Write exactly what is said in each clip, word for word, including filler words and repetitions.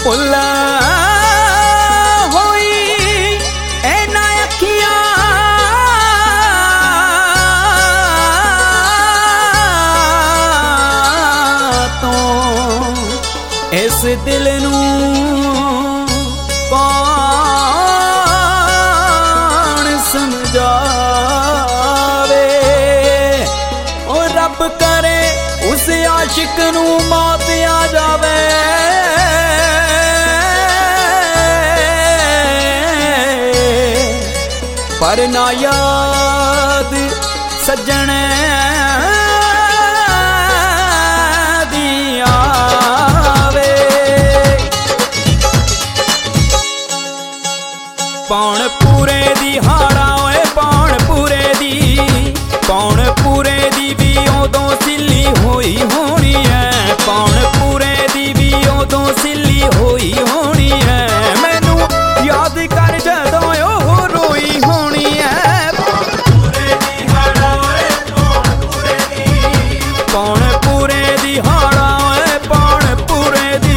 ਭੁੱਲ ਹੋਈ ਇਹਨਾਂ ਅੱਖੀਆਂ ਤੋਂ ਇਸ ਦਿਲ ਨੂੰ ਕੌਣ ਸਮਝਾਵੇ। ਉਹ ਰੱਬ ਕਰੇ ਉਸ ਆਸ਼ਿਕ ਨੂੰ ਮੌਤ ਆ ਜਾਵੇ। पर ना याद सज्जण दी आवे। पौन पूरे दी हाड़ा ओए पौन पूरे दी पौन पूरे दी भी उदों सिली होई होनी है। पौन पूरे दी भी उदों सिली होई होनी है। मैनू याद कर जदों ओह रोई होनी है। पौन पूरे दी हाड़ा ओए पौन पूरे दी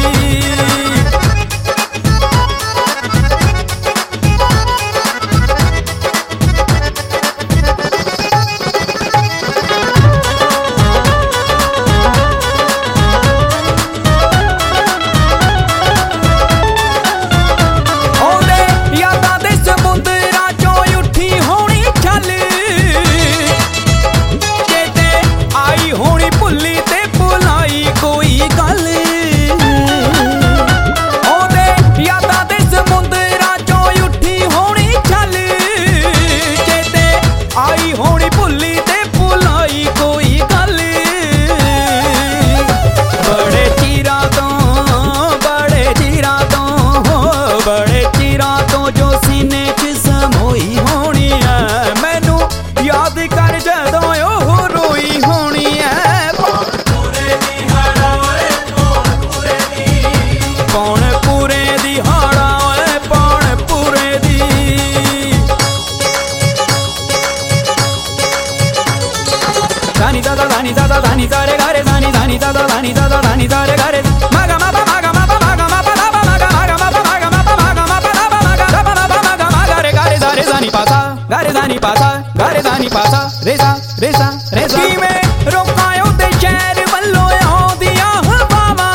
Dani da da dani da da dani da re ga re dani dani da da dani da da dani da re ga re maga ma ba maga ma ba maga ma ba da ba maga maga ma ba maga ma ba maga ma ba da ba maga da ba da ba maga maga re ga re da re dani pa sa ga re dani pa sa ga re dani pa sa re sa re sa re sa ki me rokayo te शहर ਵੱਲੋਂ ਆਉਂਦੀਆਂ ਹਵਾਵਾਂ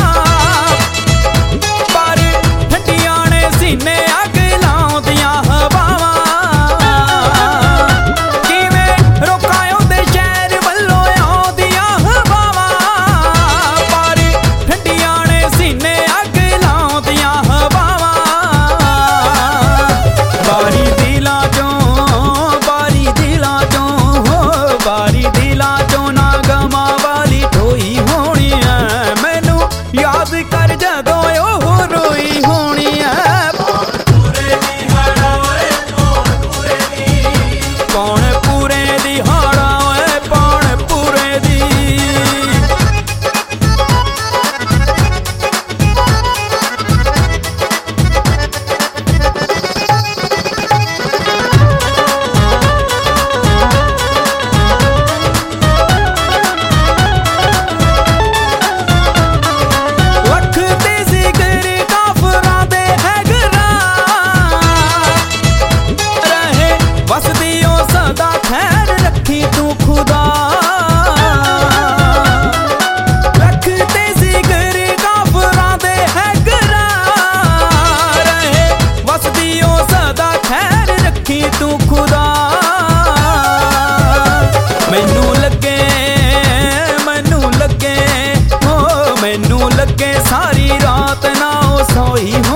ਪਰ ਠੰਡੀਆਂ ਨੇ ਸੀਨੇ ਅੱਗ ਲਾਉਂਦੀਆਂ ਹਵਾਵਾਂ। ਕਿਵੇਂ ਰੋਕਾਇਓ ਤੇ ਸ਼ਹਿਰ ਵੱਲੋਂ ਆਉਂਦੀਆਂ ਹਵਾਵਾਂ ਪਰ ਠੰਡੀਆਂ ਨੇ ਸੀਨੇ ਅੱਗ ਲਾਉਂਦੀਆਂ ਹਵਾਵਾਂ। ਬਾਰੀ ਦਿਲਾਂ ਚੋਂ ਬਾਰੀ ਦਿਲਾਂ ਚੋਂ ਹੋ ਬਾਰੀ ਦਿਲਾਂ ਚੋਂ ਨਾ ਗਮਾਂ ਵਾਲੀ ਢੋਈ ਹੋਣੀ ਐ। ਮੈਨੂੰ ਯਾਦ ਕਰ ਜਦੋਂ ਉਹ ਰੋਈ ਹੋਣੀ ਐ। ਪੌਣ ਪੂਰੇ ਦੀ ਹਾੜਾ ਓਏ ਪੌਣ ਪੂਰੇ ਦੀ ਲੱਖ ਤੇ ਜ਼ਿਕਰ ਕਾਫਰਾਂ ਦੇ ਹੈਗਰਾਂ ਰਹੇ ਵਸਦੀ ਓ ਸਦਾ ਖੈਰ ਰੱਖੀ ਤੂੰ ਖੁਦਾ। ਲੱਖ ਤੇ ਜ਼ਿਕਰ ਕਾਫਰਾਂ ਦੇ ਹੈਗਰਾਂ ਰਹੇ ਵਸਦੀ ਓ ਸਦਾ ਖੈਰ ਰੱਖੀ ਤੂੰ ਖੁਦਾ। ਮੈਨੂੰ ਲੱਗੇ ਮੈਨੂੰ ਲੱਗੇ ਹੋ ਮੈਨੂੰ ਲੱਗੇ ਸਾਰੀ ਰਾਤ ਨਾ ਉਹ ਸੋਈ